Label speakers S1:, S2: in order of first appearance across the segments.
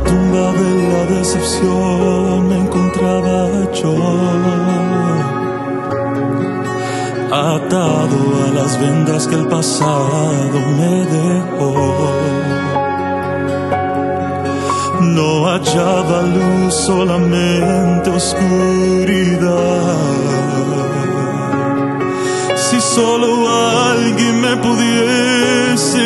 S1: tumba de la decepción me encontraba yo, atado a las vendas que el pasado me dejó. No hallaba luz, solamente oscuridad. Si solo alguien me pudiese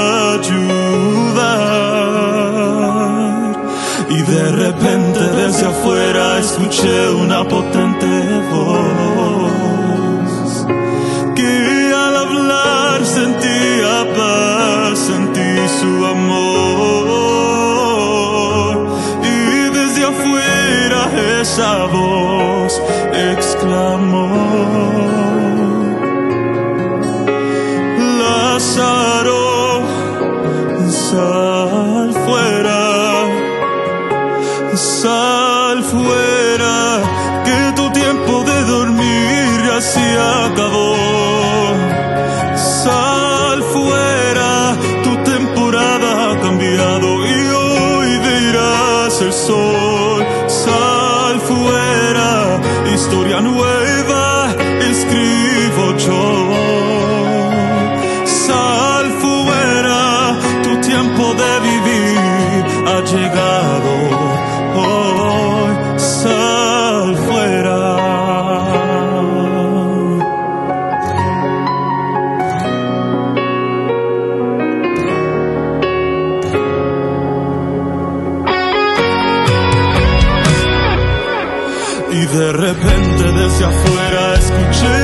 S1: ayudar. Y de repente desde afuera escuché una potente voz que al hablar sentía paz, sentí su amor. Y desde afuera esa voz exclamó: Lázaro, sal fuera, sal fuera, que tu tiempo de dormir ya se acabó. Sal fuera, tu temporada ha cambiado y hoy verás el sol. Sal fuera, historia nueva escribo yo. Sal fuera, tu tiempo de vivir ha llegado. Hoy sal fuera. Y de repente desde afuera escuché